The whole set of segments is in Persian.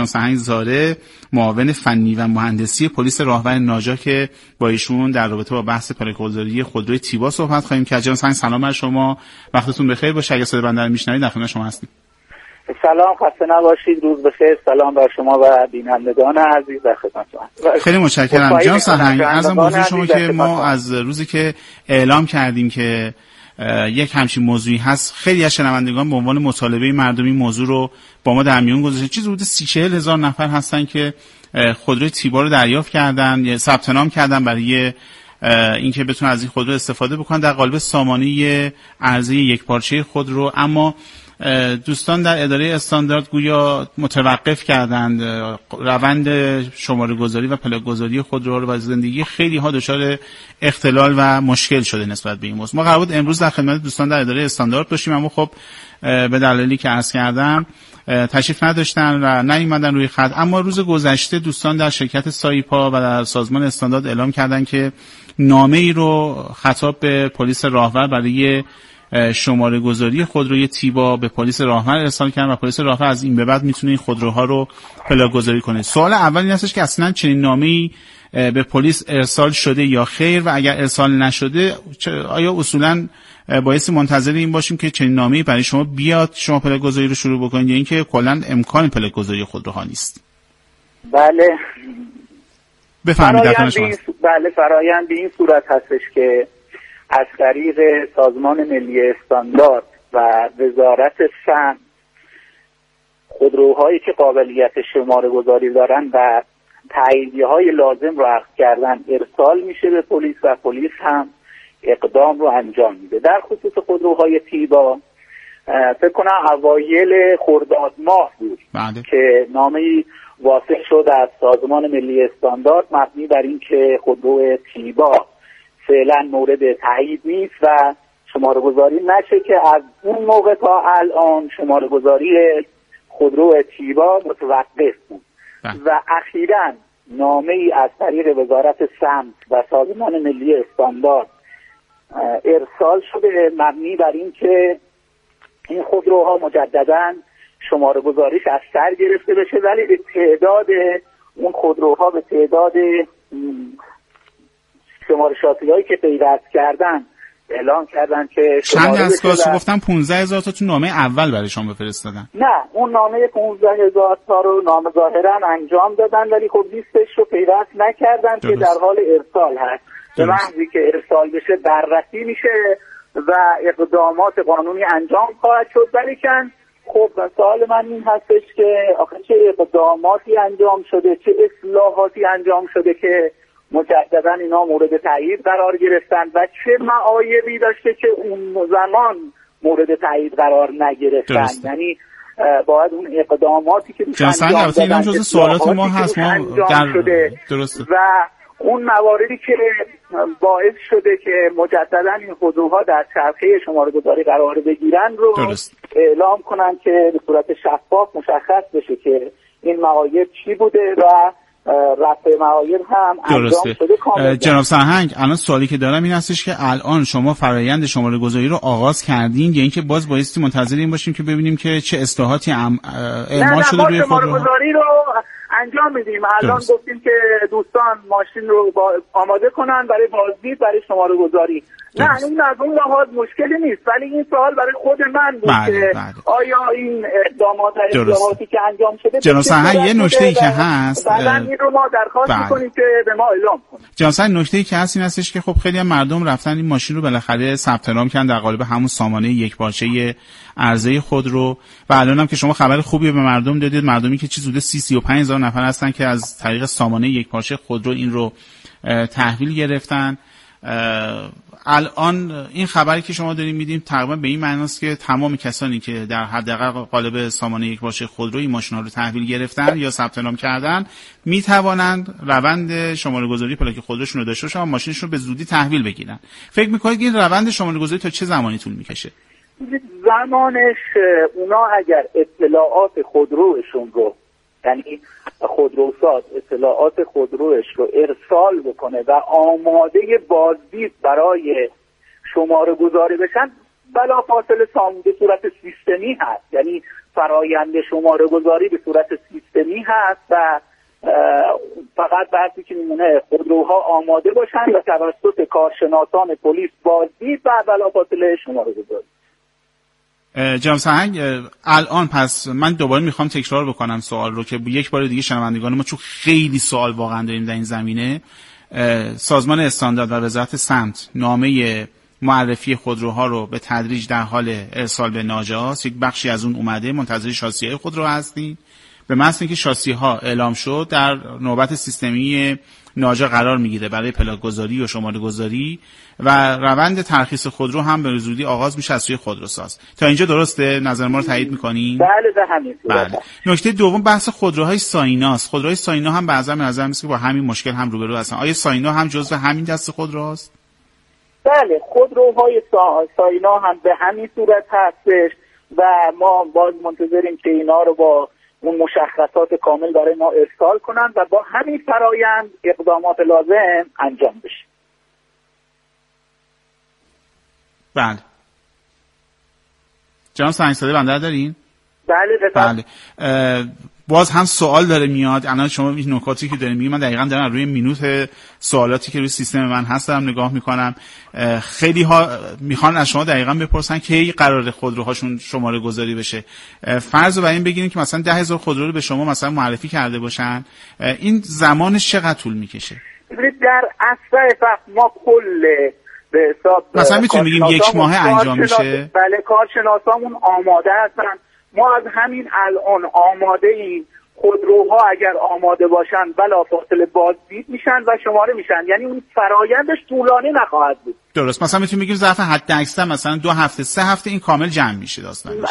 جناب سرهنگ زاره، معاون فنی و مهندسی پلیس راهور ناجا که با ایشون در رابطه با بحث پلاک‌گذاری خودروی تیبا صحبت خواهیم کرد. جناب سرهنگ سلام بر شما، وقتتون بخیر باشه. اگه صدای بنده رو میشنوید در خدمت شما هستیم. سلام، خسته نباشید، روز بخیر. سلام بر شما و بینندگان عزیز در خدمت شما. خیلی متشکرم جناب سرهنگ. عرضم به حضور شما که ما از روزی که اعلام کردیم که یک همچین موضوعی هست، خیلی از شنوندگان به عنوان مطالبه مردمی موضوع رو با ما در میون گذاشتن. چیزی حدود 30-40 هزار نفر هستن که خودروی تیبا رو دریافت کردن یا ثبت نام کردن برای اینکه بتونن از این خودرو استفاده بکنن در قالب سامانه عرضه یکپارچه خودرو. اما دوستان در اداره استاندارد گویا متوقف کردند روند شماره گذاری و پلاک گذاری خودروها رو و زندگی خیلی ها دچار اختلال و مشکل شده نسبت به این موضوع. ما قرار بود امروز در خدمت دوستان در اداره استاندارد باشیم، اما خب به دلایلی که عرض کردم تشریف نداشتن و نیومدن روی خط. اما روز گذشته دوستان در شرکت سایپا و در سازمان استاندارد اعلام کردن که نامه ای رو خطاب به پلیس راهور برای شماره گذاری خودروی تیبا به پلیس راهور ارسال کردن و پلیس راهور از این به بعد میتونه این خودروها رو پلاک گذاری کنه. سوال اول این هستش که اصلا چنین نامه‌ای به پلیس ارسال شده یا خیر، و اگر ارسال نشده آیا اصولا بایستی منتظر این باشیم که چنین نامه‌ای برای شما بیاد شما پلاک گذاری رو شروع بکنید، یا اینکه کلا امکان پلاک گذاری خودروها نیست؟ بله، بفرمایید. بله، فرآیند به این صورت هستش که از طریق سازمان ملی استاندارد و وزارت سمت خودروهایی که قابلیت شماره گذاری دارن و تاییدیه های لازم رو اخذ کردن ارسال میشه به پلیس و پلیس هم اقدام رو انجام میده. در خصوص خودروهای تیبا فکر کنم اوایل خرداد ماه بود که نامه‌ای واصل شد از سازمان ملی استاندارد مبنی بر این که خودرو تیبا فعلا مورد تایید نیست و شماره گذاری نشه، که از اون موقع تا الان شماره گذاری خودرو تیبا متوقف بود و اخیراً نامه ای از طریق وزارت سمت و سازمان ملی استاندارد ارسال شده مبنی بر این که این خودروها مجدداً شماره گذاریش از سر گرفته بشه، ولی به تعداد اون خودروها به تعداد شماره شاسی هایی که پیوست کردن اعلام کردن که چند از کاسو گفتن 15,000 تا تو نامه اول برای شما بفرستادن. نه، اون نامه 15,000 تا رو نامه ظاهرا انجام دادن، ولی خب لیستش رو پیوست نکردن که در حال ارسال هست. به محضی که ارسال بشه بررسی میشه و اقدامات قانونی انجام خواهد شد. ولی کن خب سوال من این هستش که آخه چه اقداماتی انجام شده، چه اصلاحاتی انجام شده که مجددا اینا مورد تایید قرار گرفتن و چه معایبی داشته که اون زمان مورد تایید قرار نگرفتن؟ یعنی باید اون اقداماتی که انجام دادن اینم جزء سوالات ما هست، ما در درسته و اون مواردی که باعث شده که مجددا این خودروها در چرخه شماره گذاری قرار بگیرن رو اعلام کنن که به صورت شفاف مشخص بشه که این معایب چی بوده و رفع معایب هم انجام شده کاملا. جناب سرهنگ، الان سوالی که دارم این هستش که الان شما فرایند شماره گذاری رو آغاز کردین یا اینکه باز بایستی منتظر این باشیم که ببینیم که چه اصلاحاتی اعمال شده روی شماره گذاری رو انجام میدیم. الان گفتیم که دوستان ماشین رو آماده کنن برای بازدید برای شماره گذاری. نه، این از اون لحاظ مشکلی نیست، ولی این سوال برای خود من بود که آیا این اقداماتی که انجام شده جناب سرهنگ یه نکته‌ای که هست بعداً این رو ما درخواست می‌کنیم که به ما اعلام کنید. جناب سرهنگ نکته‌ای که هست این هستش که خب خیلی مردم رفتن این ماشین رو بالاخره ثبت نام کردن در قالب همون سامانه یکپارچه عرضه خودرو و الان هم که شما خبر خوبی به مردم دادید، مردمی که چیز حدود 30-35 هزار نفر هستن که از طریق سامانه یکپارچه خودرو این رو تحویل گرفتن. الان این خبری که شما دارین میدیم تقریبا به این معناست که تمام کسانی که در حداقل قالب سامانه یکپارچه خودرو این ماشینا رو تحویل گرفتن یا ثبت نام کردن میتوانند روند شماره گذاری پلاک خودروشون رو داشته باشن و ماشینشون رو به زودی تحویل بگیرن. فکر میکنید این روند شماره گذاری تا چه زمانی طول میکشه؟ زمانش اونا اگر اطلاعات خودروشون رو، یعنی خودروساز اطلاعات خودروش رو ارسال بکنه و آماده بازدید برای شماره گذاری بشن، بلافاصله به صورت سیستمی هست. یعنی فرایند شماره گذاری به صورت سیستمی هست و فقط بحثی که میمونه خودروها آماده باشن و توسط کارشناسان پلیس بازدید و بلافاصله شماره گذاری. جناب سرهنگ، الان پس من دوباره میخوام تکرار بکنم سوال رو که یک بار دیگه شنوندگان ما، چون خیلی سوال واقعا داریم در این زمینه، سازمان استاندارد و وزارت سمت نامه معرفی خودروها رو به تدریج در حال ارسال به ناجاست. یک بخشی از اون اومده، منتظر شاسی‌های خودرو هستین. به محض اینکه شاسی‌ها اعلام شد در نوبت سیستمی ناجا قرار میگیره برای پلاک گذاری و شماره گذاری و روند ترخیص خودرو هم به زودی آغاز میشه از سوی خودروساز. تا اینجا درسته؟ نظر ما رو تایید میکنین؟ بله به همین صورت. بله. نکته دوم بحث خودروهای سایناست. خودروهای ساینا هم بعضی نظر میاد که با همین مشکل هم روبرو هستن. آیا ساینا هم جزو همین دسته خودروست؟ بله، خودروهای ساینا هم به همین صورت هستش و ما باز منتظریم که اینا رو با اون مشخصات کامل برای ما ارسال کنن و با همین فرایند اقدامات لازم انجام بشه. بله. جناب سنگزاده بنده دارین؟ بله بفرمایید. بله. باز هم سوال داره میاد. الان شما این نکاتی که دارین میگید من دقیقاً دارم روی مینوت سوالاتی که روی سیستم من هست دارم نگاه میکنم. خیلی ها میخوان از شما دقیقاً بپرسن که کی قراره خودروهاشون شماره گذاری بشه. فرض رو بر این بگیریم که مثلا 10,000 خودرو رو به شما مثلا معرفی کرده باشن، این زمانش چقدر طول میکشه؟ در اسرع وقت ما کل به حساب مثلا میتونیم بگیم 1 ماه انجام میشه. بله، کارشناسامون آماده هستن. ما از همین الان آماده ایم. خودروها اگر آماده باشن بلافاصله بازدید میشن و شماره میشن، یعنی اون فرایندش طولانی نخواهد بود. درست. مثلا میتونیم بگیم ظرف حد اکثر مثلا 2 هفته 3 هفته این کامل جمع میشه داستانش.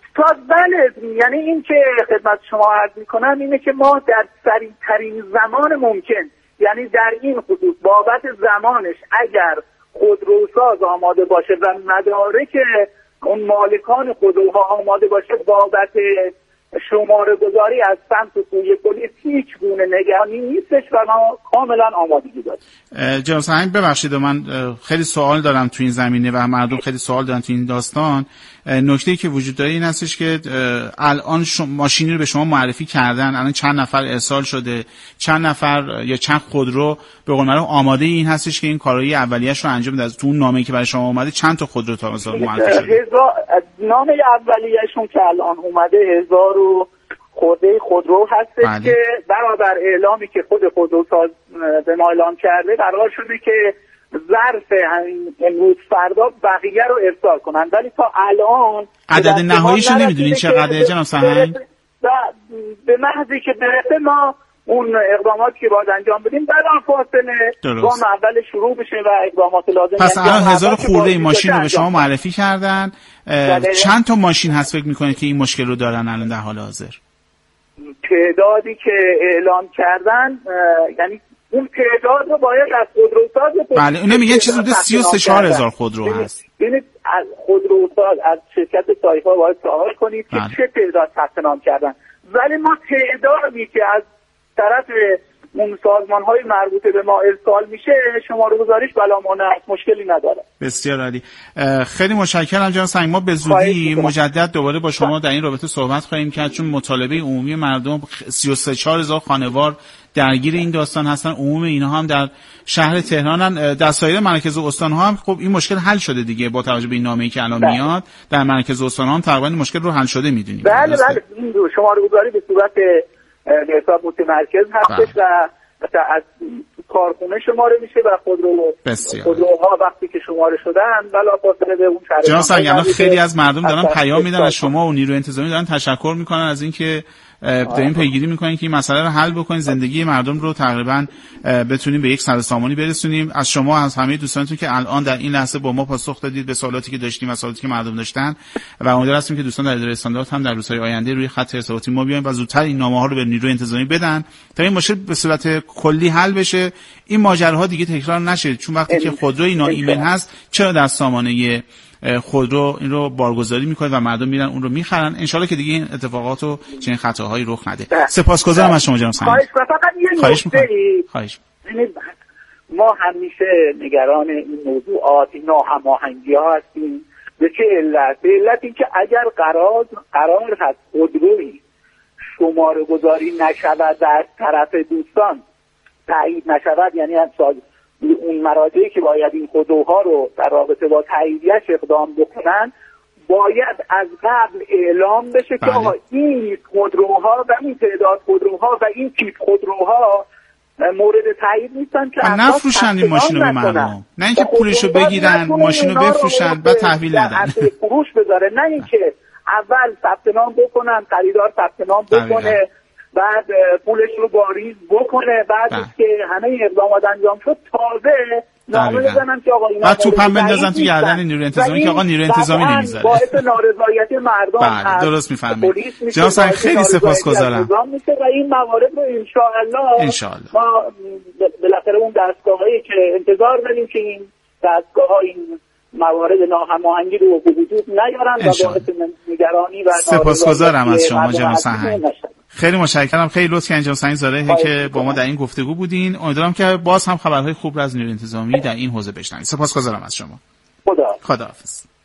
بله، یعنی این که خدمت شما عرض میکنم اینه که ما در سریع ترین زمان ممکن، یعنی در این خصوص بابت زمانش اگر خودروساز آماده باشه و مدارک اون مالکان خودروها آماده باشه بابت شماره گذاری از سمت سوی پلیس هیچ گونه نگرانی نیستش و ما کاملا آمادگی داریم. جناب سرهنگ ببخشید من خیلی سوال دارم تو این زمینه و مردم خیلی سوال دارن تو این داستان. نکته‌ای که وجود داره این هستش که الان ماشینی رو به شما معرفی کردن، الان چند نفر ارسال شده، چند نفر یا چند خودرو به قول معروف آماده این هستش که این کارایی اولیه‌اش رو انجام بده. تو اون نامه‌ای که برای شما اومده چند تا خودرو تا مثلا معرفی شده؟ نامه اولیه‌شون که الان اومده 1000 خورده خودرو هستش. بله. که برابر اعلامی که خود خودروساز به ما اعلام کرده قرار شده که ظرف امروز فردا بقیه رو ارسال کنن، ولی تا الان عدد نهاییشو نمیدونین چقدره جناب سرهنگ؟ به محضی که برسه ما اون اقداماتی که باید انجام بدیم بلافاصله گام اول شروع بشه و اقدامات لازم. پس الان 1000 خورده ماشین رو به شما معرفی کردن. چند تا ماشین هست فکر میکنید که این مشکل رو دارن الان در حال حاضر؟ تعدادی که اعلام کردن یعنی اون تعداد رو باید از خودروساز. بله اون میگن چیز حدود 33,000 خودرو هست. ببینید از خودروساز از شرکت سایپا باید سوال کنید که چه تعداد ثبت نام کردن، ولی ما تعدادی که از طرف اون سازمان‌های مربوطه به ما ارسال میشه شماره گذاریش بلا مانع مشکلی نداره. بسیار عالی. خیلی متشکرم جناب سنگ. ما به زودی مجدد دوباره با شما در این رابطه صحبت خواهیم کرد، چون مطالبه عمومی مردم 33,000 خانوار درگیر این داستان هستن. عموم اینا هم در شهر تهرانن. در سایر مراکز استان‌ها هم خب این مشکل حل شده دیگه با توجه به این نامه‌ای که الان میاد. در مراکز استان‌ها هم تقریبا مشکل رو حل شده می‌دونید. بله این شماره گذاری به صورت به حساب متمرکز هستش و از کارخونه شماره میشه و خودروها وقتی که شماره شدن بلافاصله به اون شهر. جناب سنگ الان خیلی از مردم دارن پیام میدن از شما و نیروی انتظامی دارن تشکر میکنن از اینکه دارین پیگیری میکنین که این مسئله رو حل بکنین، زندگی مردم رو تقریبا بتونیم به یک سرسامانی برسونیم. از شما از همه دوستانتون که الان در این لحظه با ما پاسخ دادید به سوالاتی که داشتیم و سوالاتی که مردم داشتن و امیدوار هستیم که دوستان در اداره استاندارد هم در روزهای آینده روی خط ارتباطی ما بیاین و زودتر این نامه‌ها رو به نیروی انتظامی بدن تا این مشکل به صورت کلی حل بشه، این ماجراها دیگه تکرار نشه. چون وقتی که خودروی ناایمن هست چرا در سامانه خودرو این رو بارگذاری میکنه و مردم میرن اون رو میخرن. انشالله که دیگه این اتفاقات و چنین خطاهایی رخ نده. سپاسگزارم از شما جناب سنگ. خواهش میکنم. ما همیشه نگران این موضوعات، این ناهماهنگی ها هستیم به چه علت؟ به علت اینکه اگر قرار هست خودرویی شماره گذاری نشود و از طرف دوستان تایید نشود، یعنی از اون مراجعی که باید این خودروها رو در رابطه با تاییدیش اقدام بکنن باید از قبل اعلام بشه که آقا این خودروها و این تعداد خودروها و این تیپ خودروها مورد تایید نیستن که نفروشن این ماشین رو به مردم، نه اینکه پولشو بگیرن ماشین رو بفروشن بعد تحویل ندن، فروش بذاره، نه اینکه اول ثبت نام بکنن، خریدار ثبت نام بکنه بعد پولش رو واریز بکنه، بعد که همه اقدامات انجام شد تازه نامه بزنن که آقا اینا بعد توپم بندازن تو گردن نیروی انتظامی که آقا نیروی انتظامی نمیذاره، باعث نارضایتی مردم. درست میفهمید جناب سنگ، خیلی سپاسگزارم. و این موارد رو انشاءالله ما بالاخره اون دستگاهایی که انتظار داریم که این دستگاه‌ها این موارد ناهماهنگی رو به وجود نیارن و باعث نگرانی و سپاسگزارم از شما جناب سنگ. خیلی متشکرم، خیلی لطف کردین جناب سنگ زاده که با ما در این گفتگو بودین. امیدوارم که باز هم خبرهای خوب رو از نیروی انتظامی در این حوزه بشنوید. سپاسگزارم از شما. خداحافظ.